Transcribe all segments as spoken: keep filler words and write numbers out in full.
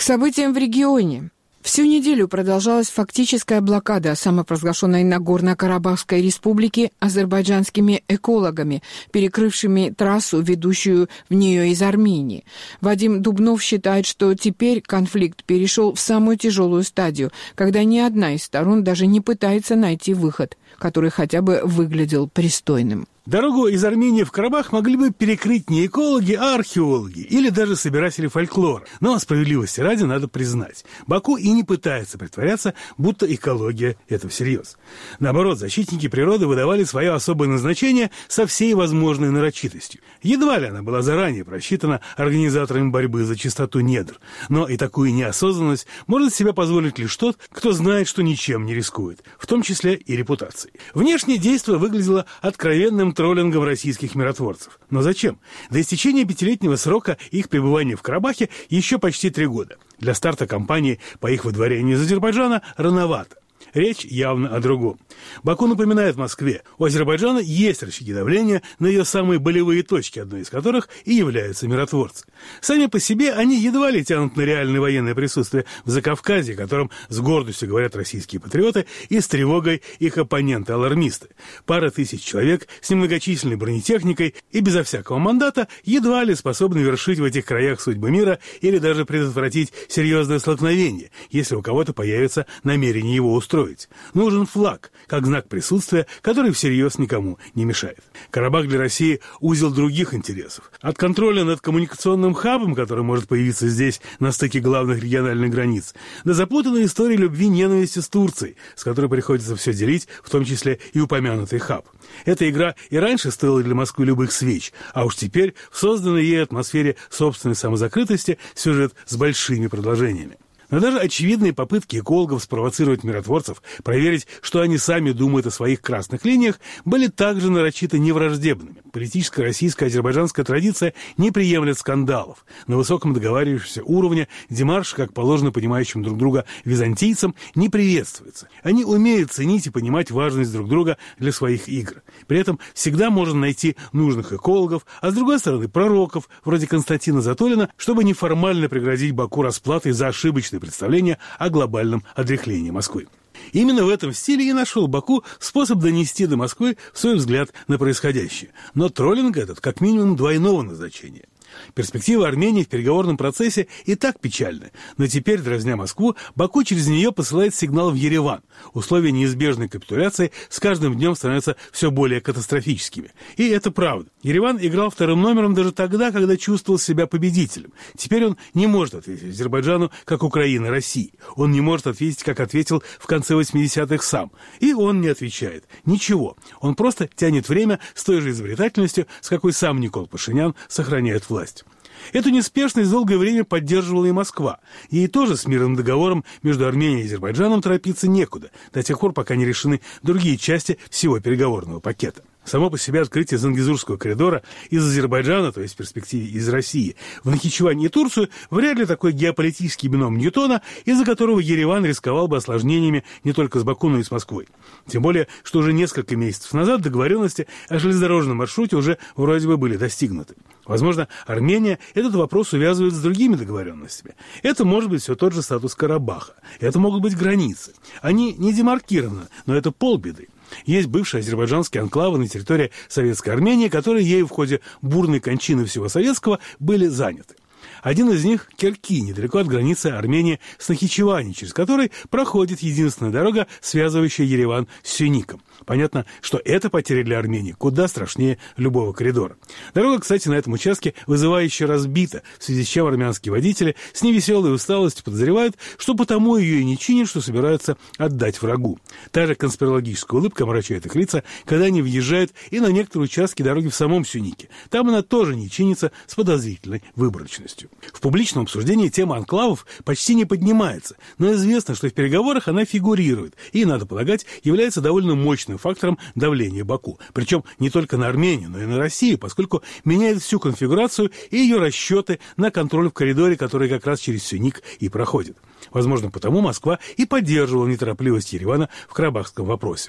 событиям в регионе. Всю неделю продолжалась фактическая блокада самопровозглашенной Нагорно-Карабахской республики азербайджанскими экологами, перекрывшими трассу, ведущую в нее из Армении. Вадим Дубнов считает, что теперь конфликт перешел в самую тяжелую стадию, когда ни одна из сторон даже не пытается найти выход, который хотя бы выглядел пристойным. Дорогу из Армении в Карабах могли бы перекрыть не экологи, а археологи или даже собиратели фольклора. Но справедливости ради надо признать, Баку и не пытается притворяться, будто экология – это всерьез. Наоборот, защитники природы выдавали свое особое назначение со всей возможной нарочитостью. Едва ли она была заранее просчитана организаторами борьбы за чистоту недр. Но и такую неосознанность может себе позволить лишь тот, кто знает, что ничем не рискует, в том числе и репутацией. Внешнее действие выглядело откровенным троллингом российских миротворцев. Но зачем? До истечения пятилетнего срока их пребывания в Карабахе еще почти три года. Для старта кампании по их выдворению из Азербайджана рановато. Речь явно о другом. Баку напоминает Москве, у Азербайджана есть рычаги давления на ее самые болевые точки, одной из которых и являются миротворцы. Сами по себе они едва ли тянут на реальное военное присутствие в Закавказье, о котором с гордостью говорят российские патриоты и с тревогой их оппоненты-алармисты. Пара тысяч человек с немногочисленной бронетехникой и безо всякого мандата едва ли способны вершить в этих краях судьбы мира или даже предотвратить серьезное столкновение, если у кого-то появится намерение его устроить. Нужен флаг, как знак присутствия, который всерьез никому не мешает. Карабах для России – узел других интересов. От контроля над коммуникационным хабом, который может появиться здесь на стыке главных региональных границ, до запутанной истории любви-ненависти с Турцией, с которой приходится все делить, в том числе и упомянутый хаб. Эта игра и раньше стоила для Москвы любых свеч, а уж теперь в созданной ей атмосфере собственной самозакрытости сюжет с большими продолжениями. Но даже очевидные попытки экологов спровоцировать миротворцев, проверить, что они сами думают о своих красных линиях, были также нарочито невраждебными. Политическая российская азербайджанская традиция не приемлет скандалов. На высоком договаривающемся уровне демарш, как положено понимающим друг друга византийцам, не приветствуется. Они умеют ценить и понимать важность друг друга для своих игр. При этом всегда можно найти нужных экологов, а с другой стороны пророков, вроде Константина Затолина, чтобы неформально пригрозить Баку расплатой за ошибочные представление о глобальном отряхлении Москвы. Именно в этом стиле и нашел Баку способ донести до Москвы свой взгляд на происходящее. Но троллинг этот как минимум двойного назначения. Перспектива Армении в переговорном процессе и так печальны, но теперь, дразня Москву, Баку через нее посылает сигнал в Ереван. Условия неизбежной капитуляции с каждым днем становятся все более катастрофическими. И это правда. Ереван играл вторым номером даже тогда, когда чувствовал себя победителем. Теперь он не может ответить Азербайджану, как Украина России. Он не может ответить, как ответил в конце восьмидесятых сам. И он не отвечает. Ничего. Он просто тянет время с той же изобретательностью, с какой сам Никол Пашинян сохраняет власть. Эту неспешность долгое время поддерживала и Москва. Ей тоже с мирным договором между Арменией и Азербайджаном торопиться некуда, до тех пор, пока не решены другие части всего переговорного пакета. Само по себе открытие Зангезурского коридора из Азербайджана, то есть в перспективе из России, в Нахичевань и Турцию вряд ли такой геополитический бином Ньютона, из-за которого Ереван рисковал бы осложнениями не только с Баку, но и с Москвой. Тем более, что уже несколько месяцев назад договоренности о железнодорожном маршруте уже вроде бы были достигнуты. Возможно, Армения этот вопрос увязывает с другими договоренностями. Это может быть все тот же статус Карабаха. Это могут быть границы. Они не демаркированы, но это полбеды. Есть бывшие азербайджанские анклавы на территории Советской Армении, которые ею в ходе бурной кончины всего советского были заняты. Один из них – Керки, недалеко от границы Армении с Нахичевани, через который проходит единственная дорога, связывающая Ереван с Сюником. Понятно, что эта потеря для Армении куда страшнее любого коридора. Дорога, кстати, на этом участке вызывающе разбита, в связи с чем армянские водители с невеселой усталостью подозревают, что потому ее и не чинят, что собираются отдать врагу. Та же конспирологическая улыбка омрачает их лица, когда они въезжают и на некоторые участки дороги в самом Сюнике. Там она тоже не чинится с подозрительной выборочностью. В публичном обсуждении тема анклавов почти не поднимается, но известно, что в переговорах она фигурирует и, надо полагать, является довольно мощным фактором давления Баку. Причем не только на Армению, но и на Россию, поскольку меняет всю конфигурацию и ее расчеты на контроль в коридоре, который как раз через Сюник и проходит. Возможно, потому Москва и поддерживала неторопливость Еревана в карабахском вопросе.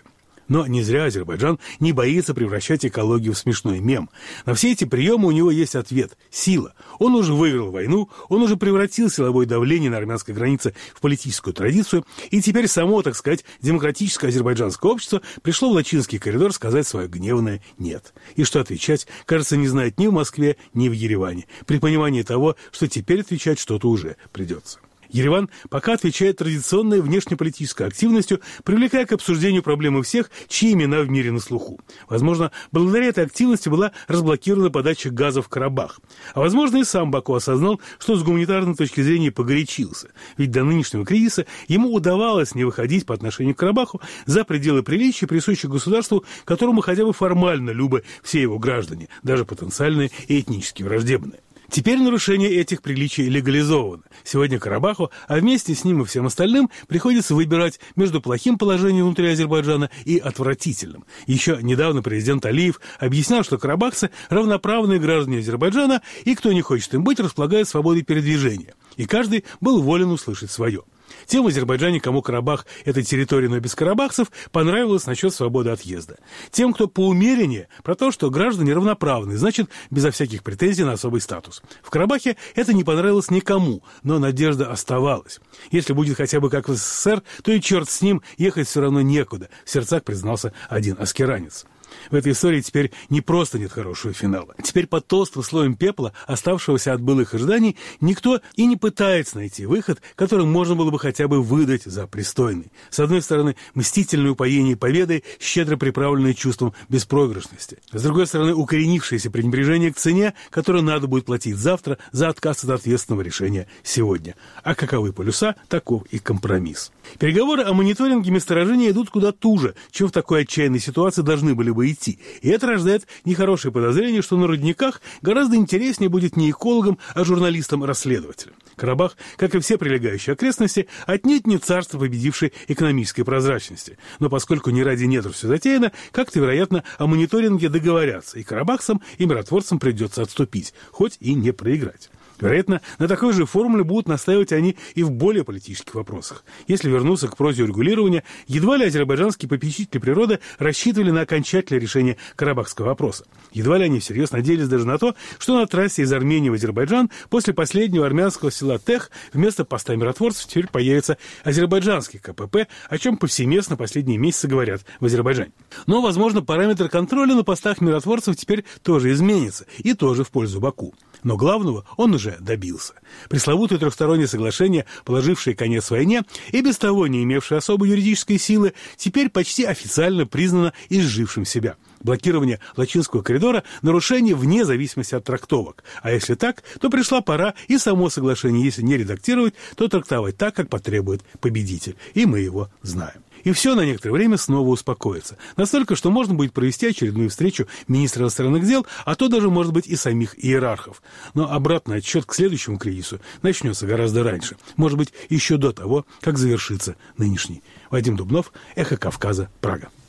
Но не зря Азербайджан не боится превращать экологию в смешной мем. На все эти приемы у него есть ответ – сила. Он уже выиграл войну, он уже превратил силовое давление на армянской границе в политическую традицию, и теперь само, так сказать, демократическое азербайджанское общество пришло в Лачинский коридор сказать свое гневное «нет». И что отвечать, кажется, не знает ни в Москве, ни в Ереване, при понимании того, что теперь отвечать что-то уже придется. Ереван пока отвечает традиционной внешнеполитической активностью, привлекая к обсуждению проблемы всех, чьи имена в мире на слуху. Возможно, благодаря этой активности была разблокирована подача газа в Карабах. А возможно, и сам Баку осознал, что с гуманитарной точки зрения погорячился. Ведь до нынешнего кризиса ему удавалось не выходить по отношению к Карабаху за пределы приличия, присущих государству, которому хотя бы формально любы все его граждане, даже потенциальные и этнически враждебные. Теперь нарушение этих приличий легализовано. Сегодня Карабаху, а вместе с ним и всем остальным, приходится выбирать между плохим положением внутри Азербайджана и отвратительным. Еще недавно президент Алиев объяснял, что карабахцы – равноправные граждане Азербайджана, и кто не хочет им быть, располагает свободой передвижения. И каждый был волен услышать свое. Тем в Азербайджане, кому Карабах – это территория, но без карабахцев, понравилось насчет свободы отъезда. Тем, кто поумереннее, про то, что граждане равноправны, значит, безо всяких претензий на особый статус. В Карабахе это не понравилось никому, но надежда оставалась. Если будет хотя бы как в СССР, то и черт с ним, ехать все равно некуда, в сердцах признался один аскеранец. В этой истории теперь не просто нет хорошего финала. Теперь под толстым слоем пепла, оставшегося от былых ожиданий, никто и не пытается найти выход, который можно было бы хотя бы выдать за пристойный. С одной стороны, мстительное упоение победой, щедро приправленное чувством беспроигрышности. С другой стороны, укоренившееся пренебрежение к цене, которую надо будет платить завтра за отказ от ответственного решения сегодня. А каковы полюса, таков и компромисс. Переговоры о мониторинге месторождения идут куда туже, чем в такой отчаянной ситуации должны были бы идти. И это рождает нехорошее подозрение, что на рудниках гораздо интереснее будет не экологам, а журналистам-расследователям. Карабах, как и все прилегающие окрестности, отнюдь не царство победившей экономической прозрачности. Но поскольку не ради недр все затеяно, как-то, вероятно, о мониторинге договорятся, и карабахцам, и миротворцам придется отступить, хоть и не проиграть. Вероятно, на такой же формуле будут настаивать они и в более политических вопросах. Если вернуться к прозе урегулирования, едва ли азербайджанские попечители природы рассчитывали на окончательное решение карабахского вопроса. Едва ли они всерьез надеялись даже на то, что на трассе из Армении в Азербайджан после последнего армянского села Тех вместо поста миротворцев теперь появится азербайджанский КПП, о чем повсеместно последние месяцы говорят в Азербайджане. Но, возможно, параметр контроля на постах миротворцев теперь тоже изменится, и тоже в пользу Баку. Но главного он уже добился. Пресловутое трехстороннее соглашение, положившее конец войне и без того не имевшее особой юридической силы, теперь почти официально признано изжившим себя. Блокирование Лачинского коридора – нарушение вне зависимости от трактовок. А если так, то пришла пора и само соглашение, если не редактировать, то трактовать так, как потребует победитель. И мы его знаем. И все на некоторое время снова успокоится. Настолько, что можно будет провести очередную встречу министра иностранных дел, а то даже, может быть, и самих иерархов. Но обратный отсчет к следующему кризису начнется гораздо раньше. Может быть, еще до того, как завершится нынешний. Вадим Дубнов, Эхо Кавказа, Прага.